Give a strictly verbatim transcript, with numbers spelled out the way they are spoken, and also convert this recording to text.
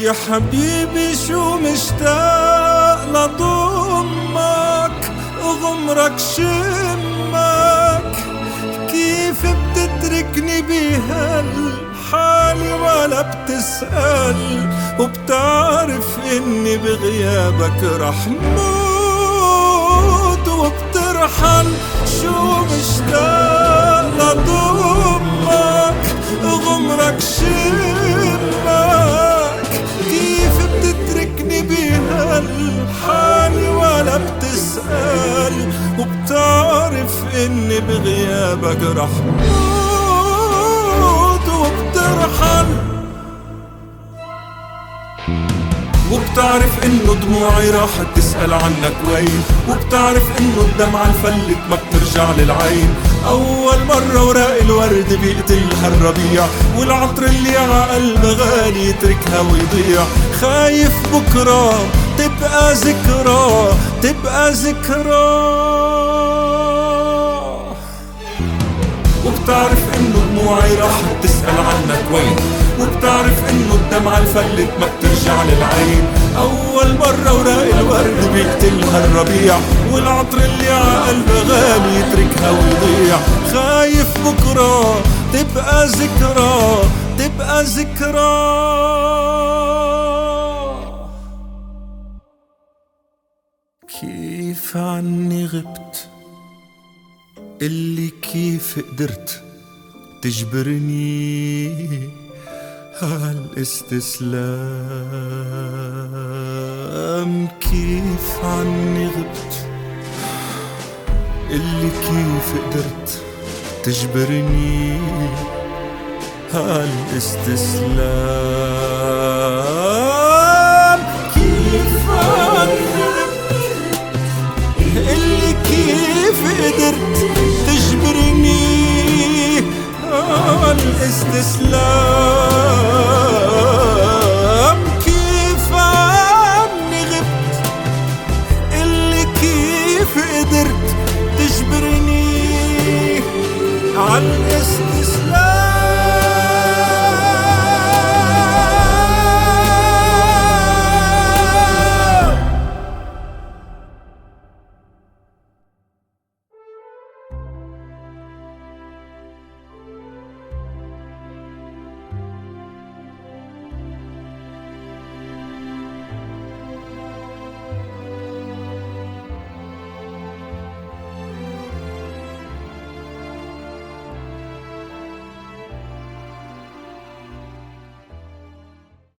يا حبيبي شو مشتاق لضمك، غمرك شمك، كيف بتتركني بهالحالي ولا بتسأل، وبتعرف اني بغيابك رح موت وبترحل. شو مشتاق لضمك، غمرك شمك، كيف بتتركني بهالحال ولا بتسأل، وبتعرف اني بغيابك رح موت وبترحل. وبتعرف انه دموعي راحت تسأل عنك وين، وبتعرف انه الدمعة الفلت ما بترجع للعين. اول مرة وراق الورد بيقتلها الربيع، والعطر اللي عقلبها غالي يتركها ويضيع. خايف بكرة تبقى ذكرى، تبقى ذكرى. وبتعرف انه دموعي راحت تسأل عنك وين، وبتعرف انه الدمعة الفلت ما بترجع للعين. اول مرة وراق الورد بيقتلها الربيع، والعطر اللي عقلبها غالي يتركها ويضيع. خايف بكرة تبقى ذكرى، تبقى ذكرى. كيف عني غبت، اللي كيف قدرت تجبرني هالاستسلام. كيف عني غبت، اللي كيف قدرت تجبرني هالاستسلام.